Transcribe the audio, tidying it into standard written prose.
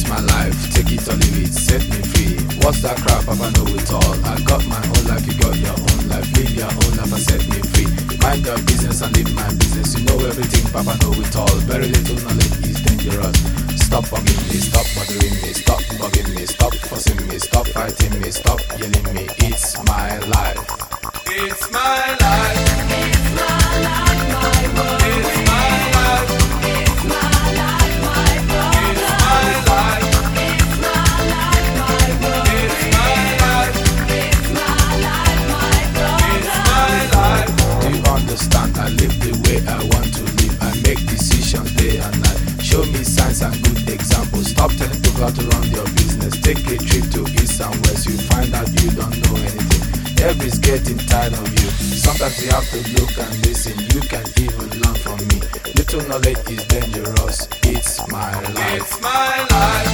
my life, take it or leave it, set me free. What's that crap, Papa know it all. I got my own life, you got your own life. Live your own life and set me free. Mind your business and live my business. You know everything, Papa know it all. Very little knowledge is dangerous. Stop bugging me, stop bothering me, stop bugging me, stop fussing me, stop fighting me, stop yelling me. It's my life. It's my life. It's my life, my world. It's my life. It's my life, my problem. It's my life. It's my life, my world. It's my life. It's my life, my problem. It's my life. Do you understand? I live the way I want to live. I make decisions day and night. Show me signs and good examples. Stop telling people how to run your business. Take a trip to east and west. You find out you don't know anything. Everybody's getting tired of you. Sometimes you have to look and listen. You can even learn from me. Little knowledge is dangerous. It's my life. It's my life.